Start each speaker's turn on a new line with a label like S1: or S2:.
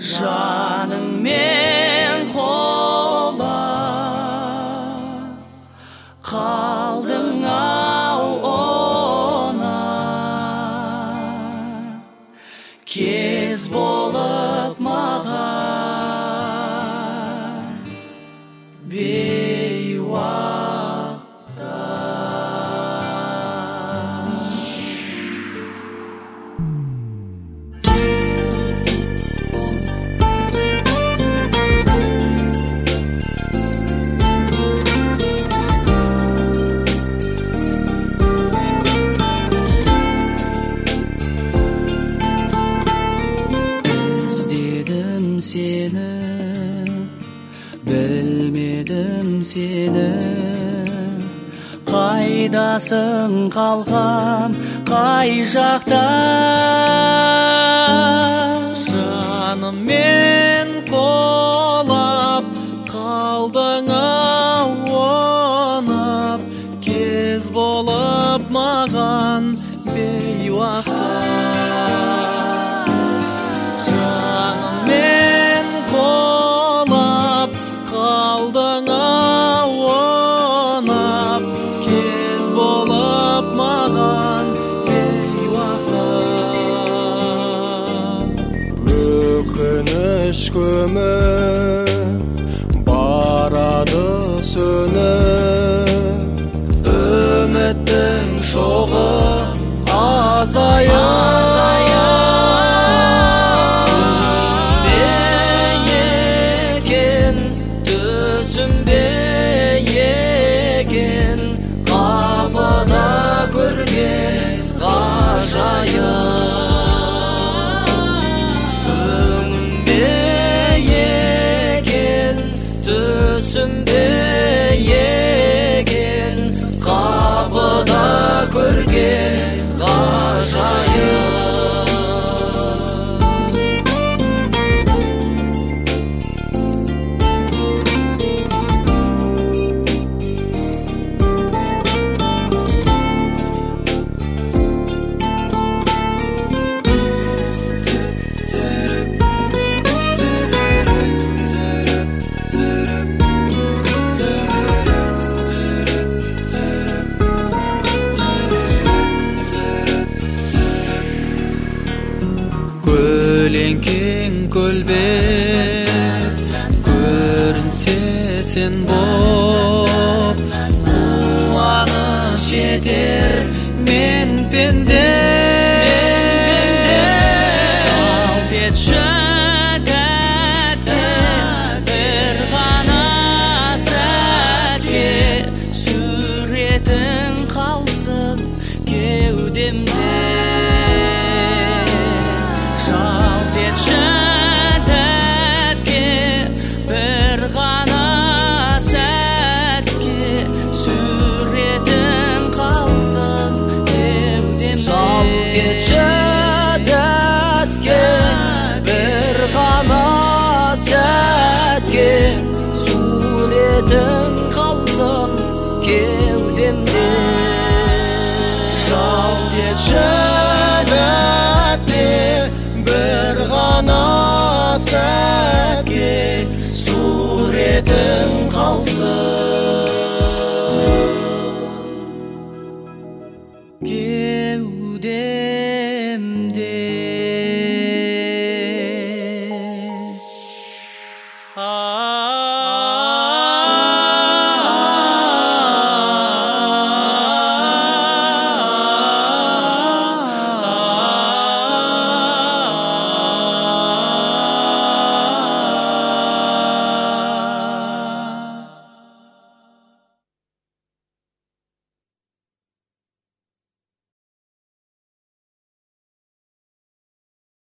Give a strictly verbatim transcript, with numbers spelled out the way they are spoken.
S1: жаныңмен қола қалдың ау она кез болып маған бейуақта. Seni bilmedim seni қайдасың қалқам қай жақта жаныммен қолап қалдың ау онап кез болып маған бейуақта қалдың ау онап кез болып маған бейуақта. Өкініш көміп барады сөніп үміттің шоғы азаяр түсімде екен қапыда көрген ғажайып өңімде екен түсімде екен қапыда көрген ғажайып. Көлеңкең көлбек көрінсе сен боп қуаныш етер мен пенде жалт етші тәтті бір ғана сәтке суретің қалсын кеудемде жалт етші тәтке бір ғана сәтке суретің қалсын кеудемде жалт етші тәтке бір ғана сәтке суретің қалсын кеудемде жалт етші бір ғана сәтке суретің қалсын кеудемде.